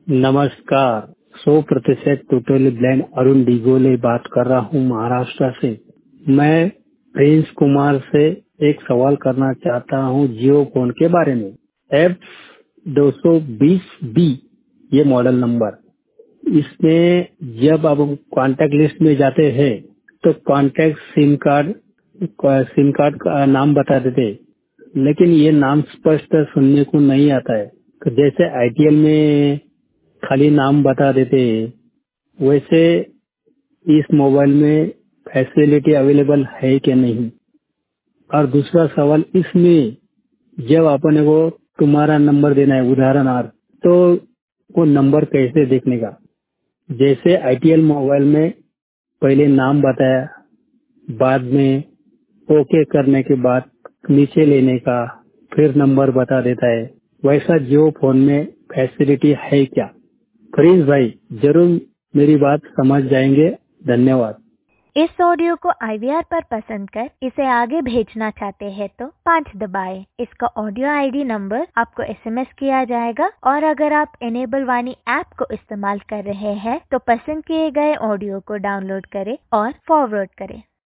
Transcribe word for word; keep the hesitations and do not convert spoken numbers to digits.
नमस्कार। सौ प्रतिशत टोटली ब्लाइंड अरुण डिगोले बात कर रहा हूँ महाराष्ट्र से। मैं प्रिंस कुमार से एक सवाल करना चाहता हूँ जियो फोन के बारे में। एफ दो सौ बीस बी ये मॉडल नंबर। इसमें जब आप कॉन्टैक्ट लिस्ट में जाते हैं तो contact sim card sim card का नाम बता देते, लेकिन ये नाम स्पष्ट सुनने को नहीं आता है। तो जैसे आईटीएल में खाली नाम बता देते, वैसे इस मोबाइल में फैसिलिटी अवेलेबल है कि नहीं। और दूसरा सवाल, इसमें जब अपन को तुम्हारा नंबर देना है उदाहरणार्थ, तो वो नंबर कैसे देखने का। जैसे आईटीएल मोबाइल में पहले नाम बताया, बाद में ओके करने के बाद नीचे लेने का, फिर नंबर बता देता है। वैसा जियो फोन में फैसिलिटी है क्या? प्रिंस भाई जरूर मेरी बात समझ जाएंगे। धन्यवाद। इस ऑडियो को आईवीआर पर पसंद कर इसे आगे भेजना चाहते हैं तो पाँच दबाएं। इसका ऑडियो आईडी नंबर आपको एसएमएस किया जाएगा और अगर आप एनेबल वाणी ऐप को इस्तेमाल कर रहे हैं तो पसंद किए गए ऑडियो को डाउनलोड करें और फॉरवर्ड करें।